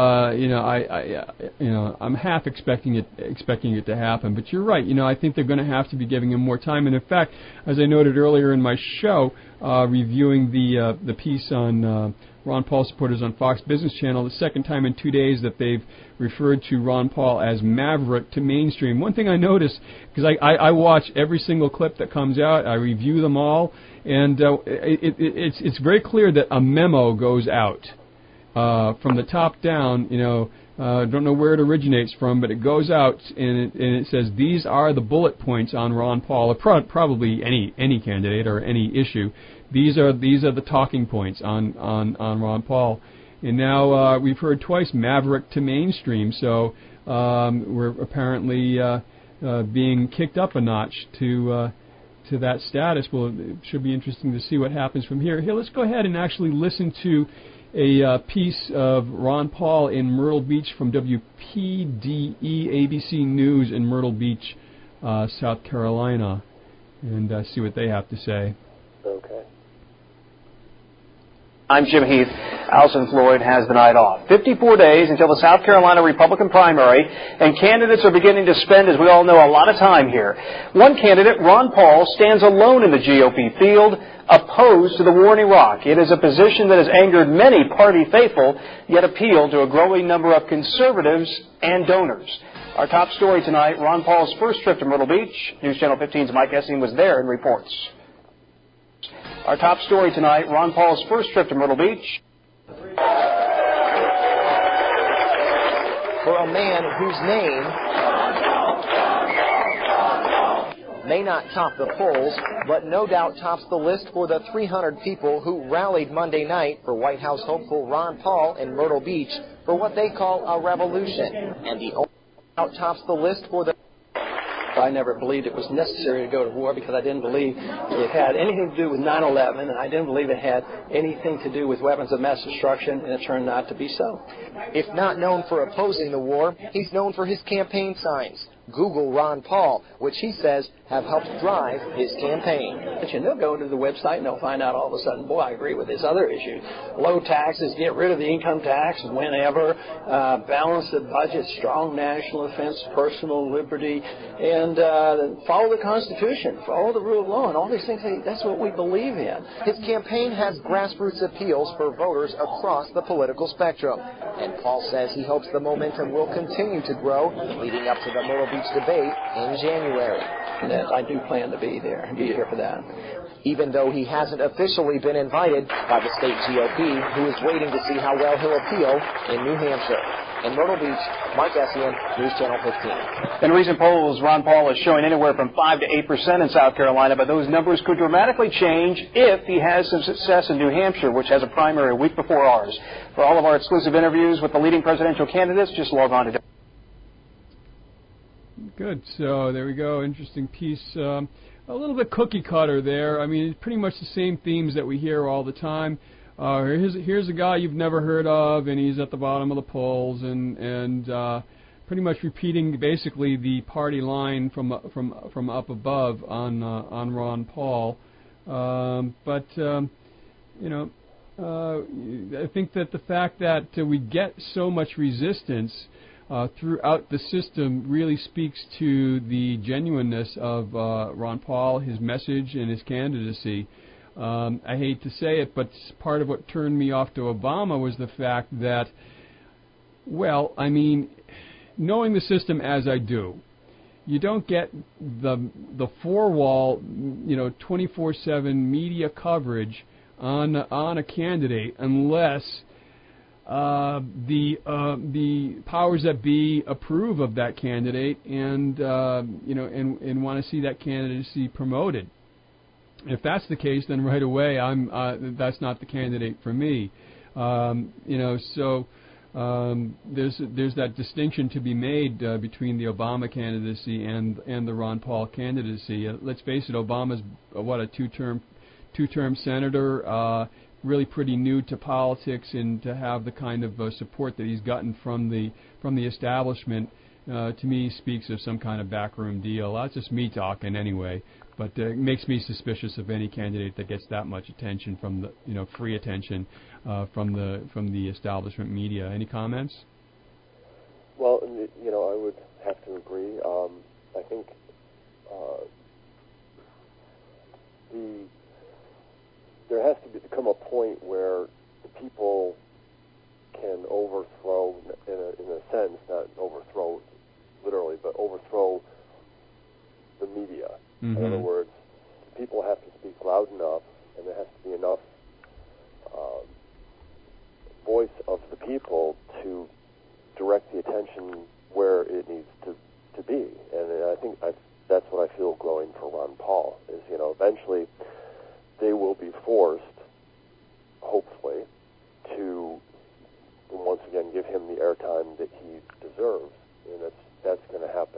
I'm half expecting it to happen. But you're right. I think they're going to have to be giving him more time. And in fact, as I noted earlier in my show, reviewing the piece on Ron Paul supporters on Fox Business Channel, the second time in 2 days that they've referred to Ron Paul as maverick to mainstream. One thing I noticed, because I watch every single clip that comes out, I review them all, and it's very clear that a memo goes out from the top down. Don't know where it originates from, but it goes out and it says these are the bullet points on Ron Paul, or probably any candidate or any issue. These are the talking points on Ron Paul. And now we've heard twice maverick to mainstream, so we're apparently being kicked up a notch to that status. Well, it should be interesting to see what happens from here. Here, let's go ahead and actually listen to a piece of Ron Paul in Myrtle Beach from WPDE ABC News in Myrtle Beach, South Carolina, and see what they have to say. Okay. I'm Jim Heath. Alison Floyd has the night off. 54 days until the South Carolina Republican primary, and candidates are beginning to spend, as we all know, a lot of time here. One candidate, Ron Paul, stands alone in the GOP field, opposed to the war in Iraq. It is a position that has angered many party faithful, yet appealed to a growing number of conservatives and donors. Our top story tonight, Ron Paul's first trip to Myrtle Beach. News Channel 15's Mike Essing was there and reports. Our top story tonight, Ron Paul's first trip to Myrtle Beach. For a man whose name may not top the polls, but no doubt tops the list for the 300 people who rallied Monday night for White House hopeful Ron Paul in Myrtle Beach for what they call a revolution. And the only doubt tops the list for the... I never believed it was necessary to go to war because I didn't believe it had anything to do with 9/11, and I didn't believe it had anything to do with weapons of mass destruction, and it turned out to be so. If not known for opposing the war, he's known for his campaign signs. Google Ron Paul, which he says have helped drive his campaign. And they'll go to the website and they'll find out all of a sudden, boy, I agree with this other issue. Low taxes, get rid of the income tax whenever, balance the budget, strong national defense, personal liberty, and follow the Constitution, follow the rule of law, and all these things, that's what we believe in. His campaign has grassroots appeals for voters across the political spectrum. And Paul says he hopes the momentum will continue to grow leading up to the Myrtle Beach debate in January. And I do plan to be there for that. Even though he hasn't officially been invited by the state GOP, who is waiting to see how well he'll appeal in New Hampshire. In Myrtle Beach, Mark Essien, News Channel 15. In recent polls, Ron Paul is showing anywhere from 5 to 8% in South Carolina, but those numbers could dramatically change if he has some success in New Hampshire, which has a primary a week before ours. For all of our exclusive interviews with the leading presidential candidates, just log on to... Good. So there we go. Interesting piece. little bit cookie cutter there. I mean, pretty much the same themes that we hear all the time. Here's a guy you've never heard of, and he's at the bottom of the polls, and pretty much repeating basically the party line from up above on Ron Paul. I think that the fact that we get so much resistance throughout the system really speaks to the genuineness of Ron Paul, his message, and his candidacy. I hate to say it, but part of what turned me off to Obama was the fact that, well, I mean, knowing the system as I do, you don't get the four-wall, 24/7 media coverage on a candidate unless the powers that be approve of that candidate and want to see that candidacy promoted. If that's the case, then right away that's not the candidate for me. There's that distinction to be made between the Obama candidacy and the Ron Paul candidacy. Let's face it, Obama's a two-term senator, really pretty new to politics, and to have the kind of support that he's gotten from the establishment, to me speaks of some kind of backroom deal. That's just me talking anyway, but it makes me suspicious of any candidate that gets that much attention from the free attention from the establishment media. Any comments? Well, I would have to agree. I think there has to become a point where the people can overthrow, in a sense, not overthrow literally, but overthrow the media. Mm-hmm. In other words, people have to speak loud enough, and there has to be enough voice of the people to direct the attention where it needs to be. And I think that's what I feel growing for Ron Paul, is, eventually they will be forced, hopefully, to once again give him the airtime that he deserves. And that's going to happen,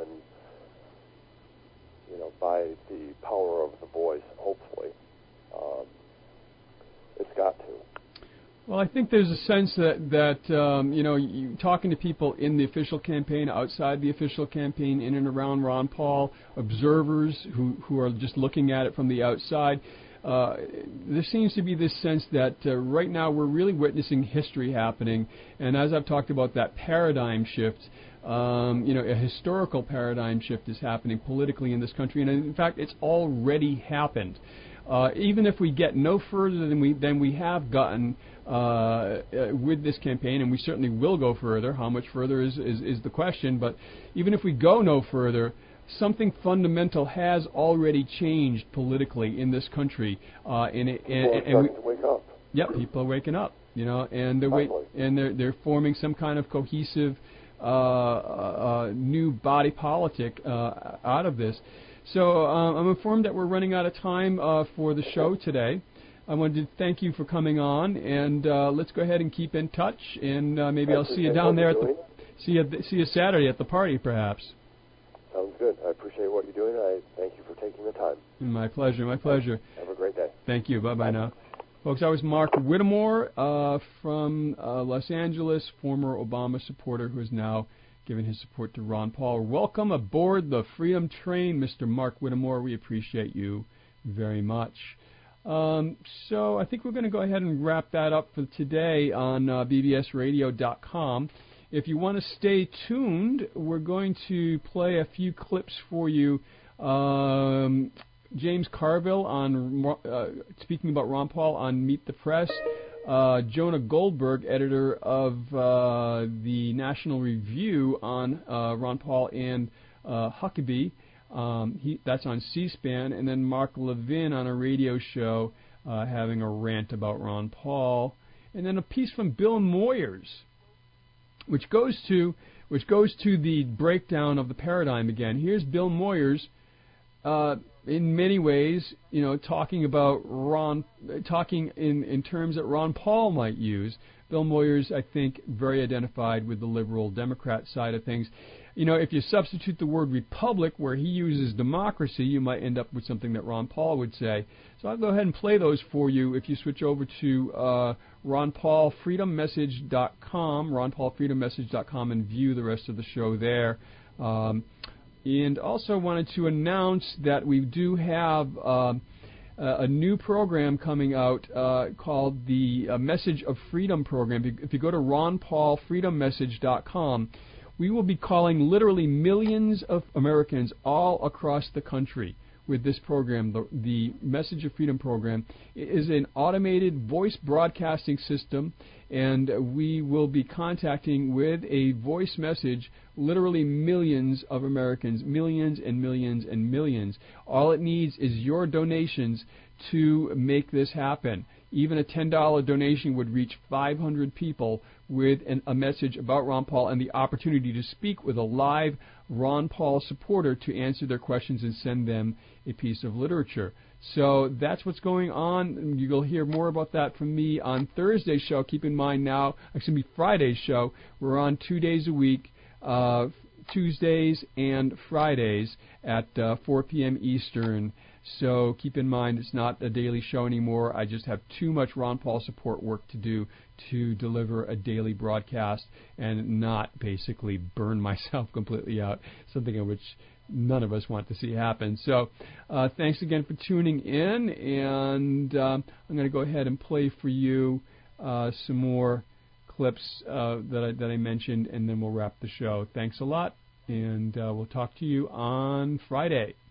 by the power of the voice, hopefully. It's got to. Well, I think there's a sense that you talking to people in the official campaign, outside the official campaign, in and around Ron Paul, observers who are just looking at it from the outside, there seems to be this sense that right now we're really witnessing history happening, and as I've talked about, that paradigm shift, a historical paradigm shift is happening politically in this country, and in fact, it's already happened. Even if we get no further than we have gotten with this campaign, and we certainly will go further. How much further is the question, but even if we go no further, something fundamental has already changed politically in this country. People are starting to wake up. Yep, people are waking up, and they're forming some kind of cohesive new body politic out of this. So I'm informed that we're running out of time for the show today. I wanted to thank you for coming on, and let's go ahead and keep in touch, and maybe I'll see you down there see you Saturday at the party, perhaps. Sounds good. I appreciate what you're doing. I thank you for taking the time. My pleasure. My pleasure. Have a great day. Thank you. Bye now. Folks, I was Mark Whittemore from Los Angeles, former Obama supporter who is now giving his support to Ron Paul. Welcome aboard the Freedom Train, Mr. Mark Whittemore. We appreciate you very much. So I think we're going to go ahead and wrap that up for today on bbsradio.com. If you want to stay tuned, we're going to play a few clips for you. James Carville on speaking about Ron Paul on Meet the Press. Jonah Goldberg, editor of the National Review, on Ron Paul and Huckabee. That's on C-SPAN. And then Mark Levin on a radio show having a rant about Ron Paul. And then a piece from Bill Moyers, which goes to the breakdown of the paradigm again. Here's Bill Moyers in many ways, talking in terms that Ron Paul might use. Bill Moyers, I think, very identified with the liberal Democrat side of things. If you substitute the word republic where he uses democracy, you might end up with something that Ron Paul would say. So I'll go ahead and play those for you if you switch over to ronpaulfreedommessage.com, ronpaulfreedommessage.com, and view the rest of the show there. And also wanted to announce that we do have a new program coming out called the Message of Freedom program. If you go to ronpaulfreedommessage.com, we will be calling literally millions of Americans all across the country with this program. The Message of Freedom program is an automated voice broadcasting system, and we will be contacting with a voice message literally millions of Americans, millions and millions and millions. All it needs is your donations to make this happen. Even a $10 donation would reach 500 people with a message about Ron Paul and the opportunity to speak with a live Ron Paul supporter to answer their questions and send them a piece of literature. So that's what's going on. You'll hear more about that from me on Thursday's show. Keep in mind now, actually Friday's show, we're on 2 days a week, Tuesdays and Fridays at 4 p.m. Eastern. So keep in mind it's not a daily show anymore. I just have too much Ron Paul support work to do to deliver a daily broadcast and not basically burn myself completely out, something in which none of us want to see happen. So thanks again for tuning in, and I'm going to go ahead and play for you some more clips that I mentioned, and then we'll wrap the show. Thanks a lot, and we'll talk to you on Friday.